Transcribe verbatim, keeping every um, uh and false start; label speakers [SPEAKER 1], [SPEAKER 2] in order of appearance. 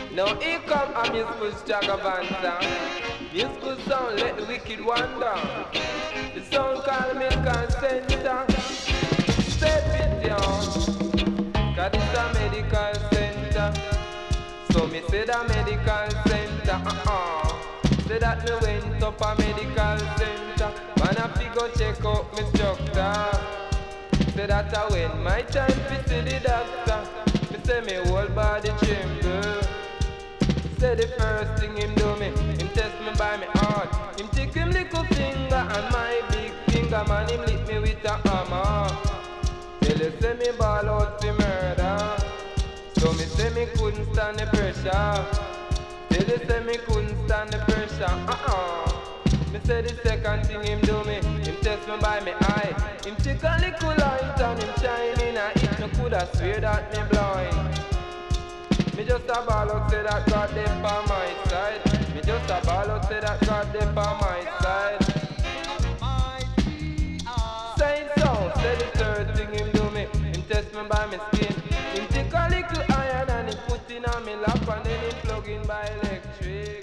[SPEAKER 1] Now here come a musical Stragavanta. Musical sound let the wicked wander. The sound called Milk Center. Step it down, cause it's a medical center. So me say the medical center, uh-uh. Say that me went up a medical center. Man I fi go check out me structure. Say that I when my time fi see the doctor. Me say me whole body tremble. Say the first thing him do me, him test me by me heart. Him take him little finger and my big finger. Man him lick me with a hammer. Till he say me ball out fi murder. So me say me couldn't stand the pressure. Till he say me couldn't stand the pressure. Uh-uh. Me say the second thing him do me, him test me by me eye. Him take a little light and him shine in a it. Me coulda swear that me blind. Me just a ball out say that God dey on my side. Me just a ball out say that God dey on my side. Say it sound, say the third thing him do me, him test me by me skin. Him take a little iron and him put in on me lap and then him plug in by electric.